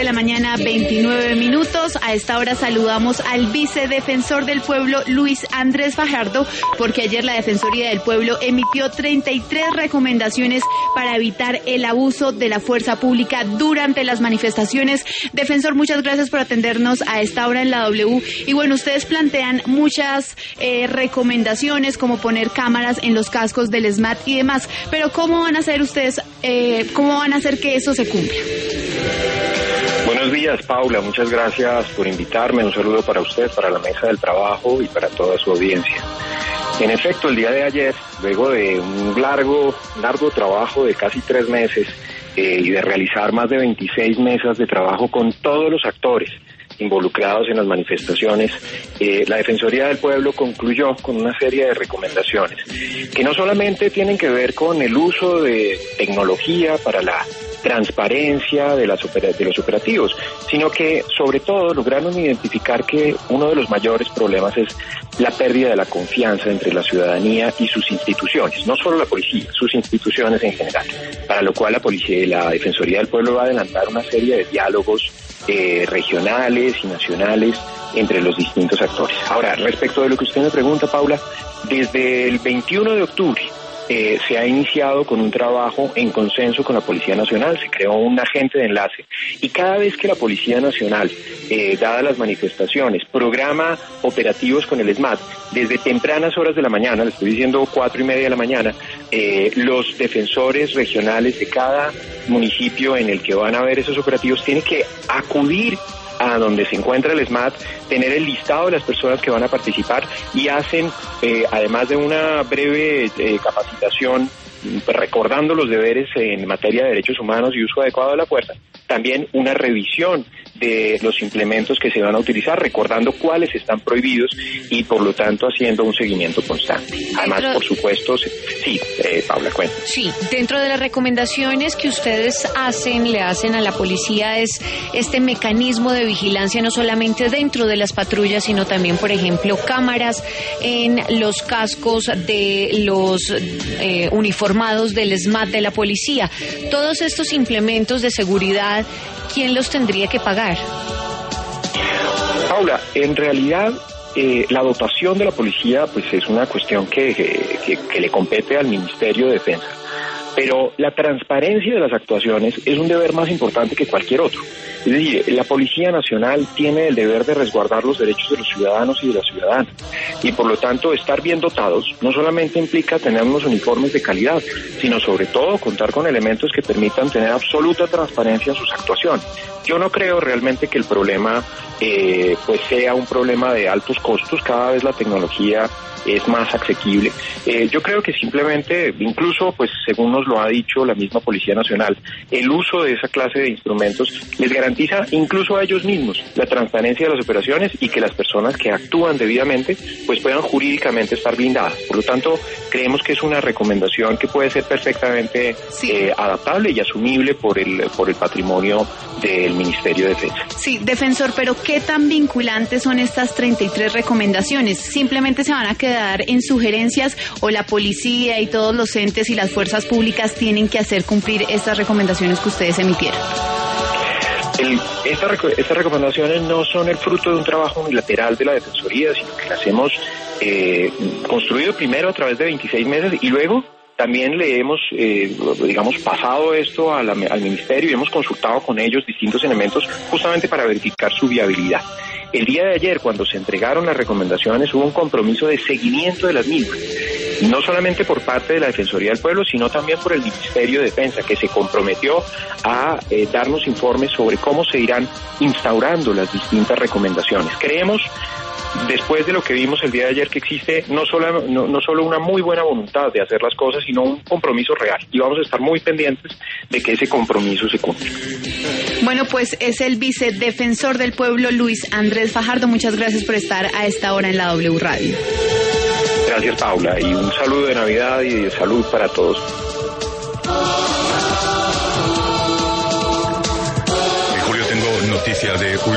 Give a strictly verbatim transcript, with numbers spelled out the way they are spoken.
De la mañana, veintinueve minutos. A esta hora saludamos al vicedefensor del pueblo, Luis Andrés Fajardo, porque ayer la Defensoría del Pueblo emitió treinta y tres recomendaciones para evitar el abuso de la fuerza pública durante las manifestaciones. Defensor, muchas gracias por atendernos a esta hora en la W. Y bueno, ustedes plantean muchas eh, recomendaciones, como poner cámaras en los cascos del ESMAD y demás, pero ¿cómo van a hacer ustedes, eh, cómo van a hacer que eso se cumpla? Buenos días, Paula. Muchas gracias por invitarme. Un saludo para usted, para la mesa del trabajo y para toda su audiencia. En efecto, el día de ayer, luego de un largo, largo trabajo de casi tres meses eh, y de realizar más de veintiséis mesas de trabajo con todos los actores involucrados en las manifestaciones, eh, la Defensoría del Pueblo concluyó con una serie de recomendaciones que no solamente tienen que ver con el uso de tecnología para la transparencia de, las opera- de los operativos, sino que sobre todo lograron identificar que uno de los mayores problemas es la pérdida de la confianza entre la ciudadanía y sus instituciones, no solo la policía, sus instituciones en general, para lo cual la policía y la Defensoría del Pueblo va a adelantar una serie de diálogos eh, regionales y nacionales entre los distintos actores. Ahora, respecto de lo que usted me pregunta, Paula, desde el veintiuno de octubre Eh, se ha iniciado con un trabajo en consenso con la Policía Nacional, se creó un agente de enlace y cada vez que la Policía Nacional, eh, dadas las manifestaciones, programa operativos con el ESMAD, desde tempranas horas de la mañana, le estoy diciendo cuatro y media de la mañana, eh, los defensores regionales de cada municipio en el que van a haber esos operativos tienen que acudir a donde se encuentra el ESMAD, tener el listado de las personas que van a participar y hacen, eh, además de una breve eh, capacitación, recordando los deberes en materia de derechos humanos y uso adecuado de la fuerza, también una revisión de los implementos que se van a utilizar, recordando cuáles están prohibidos y por lo tanto haciendo un seguimiento constante. Además, dentro... por supuesto, sí, eh, Paula, cuenta. Sí, dentro de las recomendaciones que ustedes hacen, le hacen a la policía es este mecanismo de vigilancia no solamente dentro de las patrullas, sino también, por ejemplo, cámaras en los cascos de los eh, uniformados del ESMAD de la policía. Todos estos implementos de seguridad, ¿quién los tendría que pagar? Paula, en realidad eh, la dotación de la policía pues es una cuestión que, que, que le compete al Ministerio de Defensa, pero la transparencia de las actuaciones es un deber más importante que cualquier otro. Es decir, la Policía Nacional tiene el deber de resguardar los derechos de los ciudadanos y de las ciudadanas. Y por lo tanto, estar bien dotados no solamente implica tener unos uniformes de calidad, sino sobre todo contar con elementos que permitan tener absoluta transparencia en sus actuaciones. Yo no creo realmente que el problema eh, pues sea un problema de altos costos. Cada vez la tecnología es más asequible. Eh, yo creo que simplemente, incluso, pues según nos lo ha dicho la misma Policía Nacional, el uso de esa clase de instrumentos les garantiza incluso a ellos mismos la transparencia de las operaciones y que las personas que actúan debidamente pues puedan jurídicamente estar blindadas. Por lo tanto, creemos que es una recomendación que puede ser perfectamente sí. eh, adaptable y asumible por el, por el patrimonio del Ministerio de Defensa. Sí, defensor, pero ¿qué tan vinculantes son estas treinta y tres recomendaciones? ¿Simplemente se van a quedar en sugerencias o la policía y todos los entes y las fuerzas públicas tienen que hacer cumplir estas recomendaciones que ustedes emitieron? El, esta, estas recomendaciones no son el fruto de un trabajo unilateral de la Defensoría, sino que las hemos eh, construido primero a través de veintiséis meses y luego también le hemos, eh, digamos, pasado esto a la, al Ministerio y hemos consultado con ellos distintos elementos justamente para verificar su viabilidad. El día de ayer, cuando se entregaron las recomendaciones, hubo un compromiso de seguimiento de las mismas, no solamente por parte de la Defensoría del Pueblo, sino también por el Ministerio de Defensa, que se comprometió a eh, darnos informes sobre cómo se irán instaurando las distintas recomendaciones. Creemos, después de lo que vimos el día de ayer, que existe no solo, no, no solo una muy buena voluntad de hacer las cosas, sino un compromiso real. Y vamos a estar muy pendientes de que ese compromiso se cumpla. Bueno, pues es el vicedefensor del pueblo, Luis Andrés Fajardo. Muchas gracias por estar a esta hora en la W Radio. Gracias, Paula, y un saludo de Navidad y de salud para todos. Julio, tengo noticias de